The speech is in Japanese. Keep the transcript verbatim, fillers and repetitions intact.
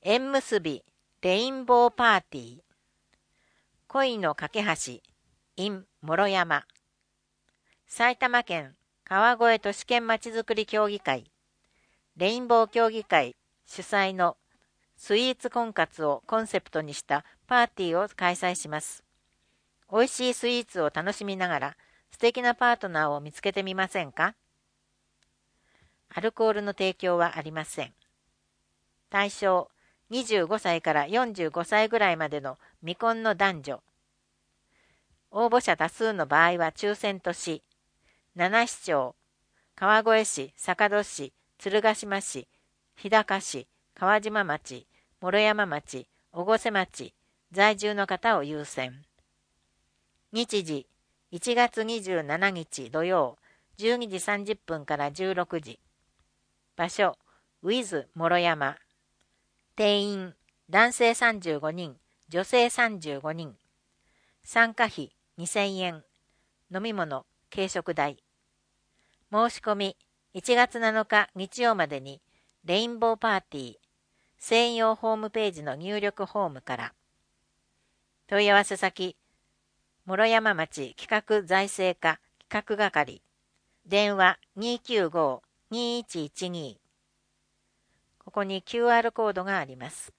縁結びレインボーパーティー、恋の架け橋 in 諸山、埼玉県川越都市圏まちづくり協議会、レインボー協議会主催のスイーツ婚活をコンセプトにしたパーティーを開催します。美味しいスイーツを楽しみながら素敵なパートナーを見つけてみませんか？アルコールの提供はありません。対象にじゅうごさいからよんじゅうごさいぐらいまでの未婚の男女。応募者多数の場合は抽選とし、七市町、川越市、坂戸市、鶴ヶ島市、日高市、川島町、諸山町、越生町、在住の方を優先。日時、いちがつにじゅうしちにち土曜、じゅうにじさんじゅっぷんからじゅうろくじ。場所、ウィズ諸山。定員、男性さんじゅうごにん、女性さんじゅうごにん。参加費にせんえん。飲み物、軽食代。申し込み、いちがつなのか日曜までに、レインボーパーティー、専用ホームページの入力フォームから。問い合わせ先、諸山町企画財政課企画係。電話 にーきゅうご にーいちいちに。ここに キューアール コードがあります。